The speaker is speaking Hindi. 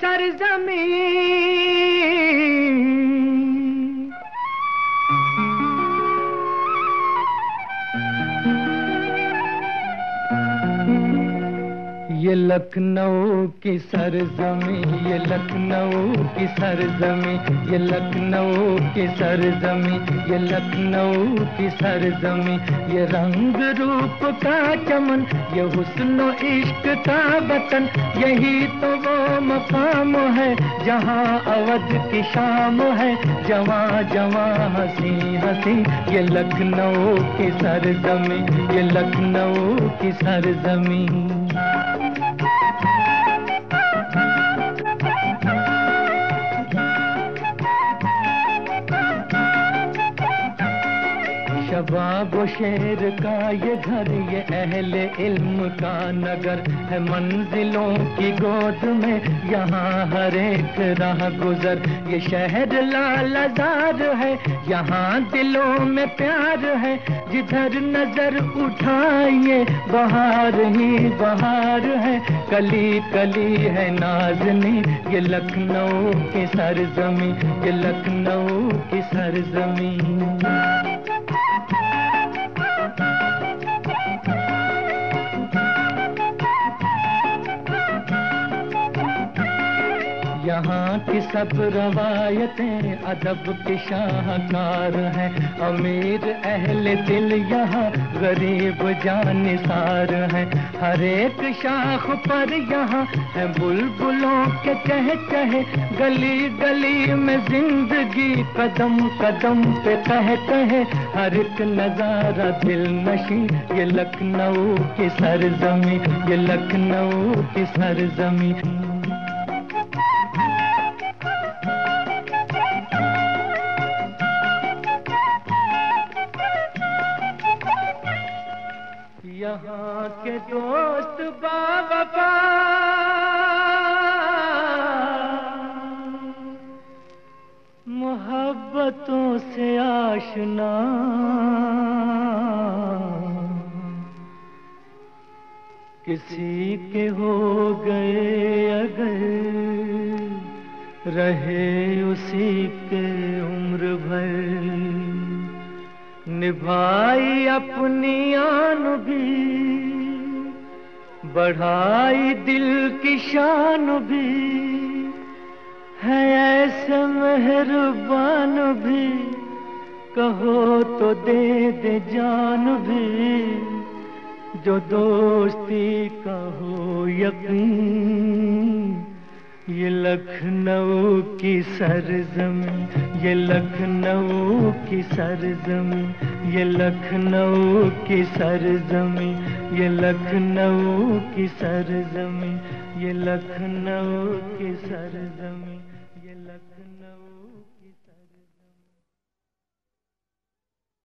सरजमीं। ये लखनऊ की सरजमी, ये लखनऊ की सरजमी, ये लखनऊ की सरजमी, ये लखनऊ की सरजमी। ये रंग रूप का चमन, ये हुस्न इश्क का वतन, यही तो वो मकाम है जहाँ अवध की शाम है। जवां जवां हंसी हंसी, ये लखनऊ की सरजमी, ये लखनऊ की सरजमी। शबाब शेर का ये घर, ये अहले इल्म का नगर है। मंजिलों की गोद में यहाँ हर एक राह गुजर। ये शहर लालजार है, यहाँ दिलों में प्यार है। जिधर नजर उठाइए बहार ही बहार है। कली कली है नाज़नी, ये लखनऊ की सरजमी, ये लखनऊ की सरजमी। यहाँ की सब रवायतें अदब की शाहकार हैं। अमीर अहले दिल यहाँ गरीब जानिसार हैं। हर एक शाख पर यहाँ है बुलबुलों के चहचहे। गली गली में जिंदगी कदम कदम पे कह कहे। हर एक नजारा दिल नशी, ये लखनऊ की सरजमी, ये लखनऊ की सरजमी। यहाँ के दोस्त बावफा, मोहब्बतों से आशना, किसी के हो गए अगर रहे उसी के उम्र भर। निभाई अपनी आन भी, बढ़ाई दिल की शान भी, है ऐसे मेहरबान भी, कहो तो दे दे जान भी। जो दोस्ती का हो यकीन, ये लखनऊ की सरजमी, ये लखनऊ की सरजमी, ये लखनऊ की सरजमी, ये लखनऊ की सरजमी, ये लखनऊ की सरजमी, ये लखनऊ।